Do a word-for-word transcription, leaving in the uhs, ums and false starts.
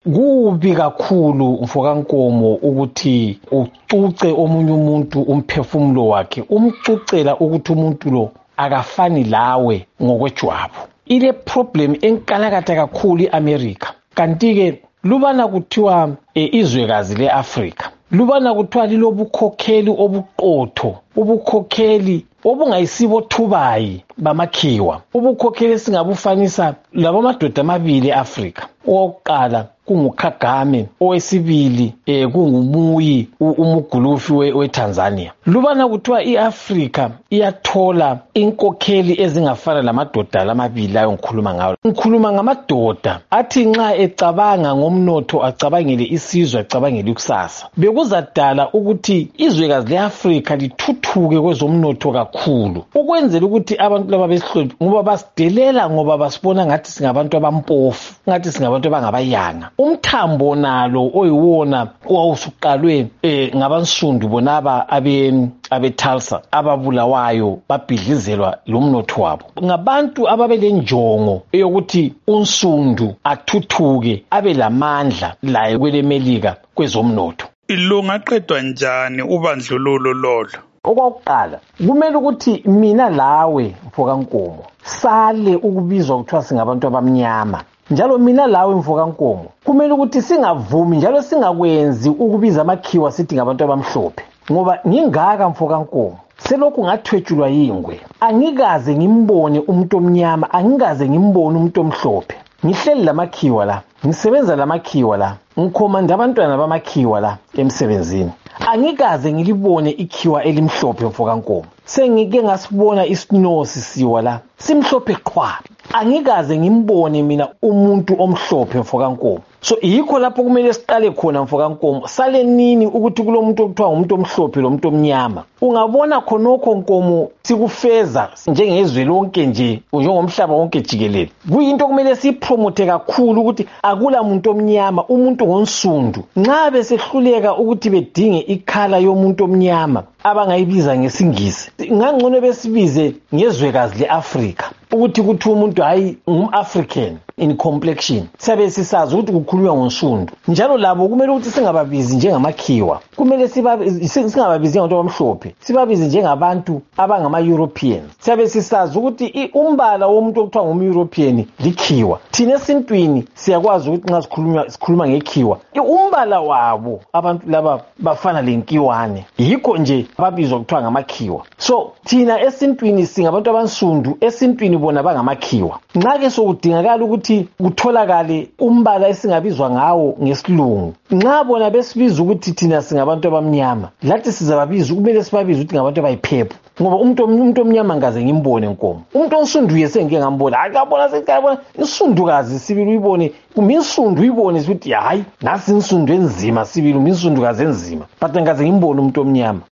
kubi kakhulu mfokankomo ukuthi ucuce omunye umuntu umphefumulo wakhe, umcucela ukuthi umuntu lo akafani lawe ngokwejwabu. Ile problem enkalakatha kakhulu iAmerica. Kanti ke lubana kuthiwa e, izwekazi leAfrika, lubana kuthiwa lilobukhokheli obuqotho, ubukhokheli obungayisibo thubayi bamakhiwa, ubukhokheli singabufanisa labo madoda amabili eAfrika. Owokuqala kunguKagame, owesibili eh kungumuyi umugulufi weTanzania. Lubana kuthiwa iAfrika iyathola inkokheli ezingafana lamadoda lamabili ayo ngikhuluma ngawo. Ngikhuluma ngamadoda athi nxa ecabanga ngomnotho acabangele isizwe, acabangele ikusasa. Bekuzadala ukuthi izwekazi leAfrika lithuthuke kwezomnotho kakhulu, ukwenzela ukuthi abantu laba besihloniphe, ngoba basidelela, ngoba basibona ngathi singabantu abampofu, ngathi singabantu abangabayanga. Umthambo nalo oyiwona owawusuqalwe eh, ngabansundu bonaba abe abeTulsa ababulawayo babhidlizelwa lomnotho wabo, ngabantu ababelenjongo eyokuthi unsundu athuthuke abe lamandla laye kwelemelika kwezomnotho. Lungaqedwa njani ubandlululo lolo? Okokuqala kumele ukuthi mina lawe mfokankomo sale ukubizwa kuthiwa singabantu abamnyama, njalo mina lawe mfokankomo kumele ukuthi singavumi njalo singakwenzi ukubiza amakhiwa sithi ngabantu abamhlophe, ngoba ngingaka mfokankomo selokhu ngathwetshulwa yingwe, angikaze ngimbone umuntu omnyama, angikaze ngimbone umuntu omhlophe. Ngihleli lamakhiwa la, ngisebenza lamakhiwa la, ngikhomanda abantwana bamakhiwa la emsebenzini, angikaze ngilibone ikhiwa elimhlophe mfokankomo. Sengike ngasibona isinosi siwa la simhlophe qhwa, angikaze ngimbone mina umuntu omhlophe mfokankomo. So yikho lapho kumele siqale khona mfokankomo, sale nini ukuthi kulomuntu okuthiwa umuntu omhlophe lo muntu omnyama. Ungabona khonokho nkomo sikufeza njengezwe lonke nje, njengomhlaba wonke jikelele. Kuyinto kumele sipromote kakhulu ukuthi akula muntu omnyama, umuntu ngonsundu. Nxa besehluleka ukuthi bedinge ikhala yomuntu omnyama abangayibiza ngesingisi, ngangcono besibize ngezwekazi leAfrika, ukuthi kuthi umuntu hayi ngumAfrican in complexion. Siyabe sisazi ukuthi kukhulunywa ngonsundu, njalo labo kumele ukuthi singababizi njengamakhiwa, kumele singababizi ngabantu abamhlophe, sibabizi njengabantu abangama-Europeans. Siyabe sisazi ukuthi umbala womuntu okuthiwa ngum-European likhiwa. Thina esintwini siyakwazi ukuthi nxa sikhuluma sikhuluma ngekhiwa, umbala wabo abantu laba bafana lenkiwane, yikho nje babizwa kuthiwa ngamakhiwa. So thina esintwini singabantu abansundu, esintwini bona bangamakhiwa. Nxa-ke sokudingakala ukuthi kutholakale umbala esingabizwa ngawo ngesilungu, nxa bona besibiza ukuthi thina singabantu abamnyama, lathi sizababiza kumele sibabize ukuthi ngabantu abayiphepho, ngoba umuntu umuntu omnyama ngaze ngimbone nkomo. Umuntu onsundu yesengike ngambona, akabona sekabona insundukazi sibili uyibone, uminsundu uyibone ukuthi hayi nasi insundu enzima sibili, uminsundukazi enzima, but ngaze ngimbone umuntu omnyama.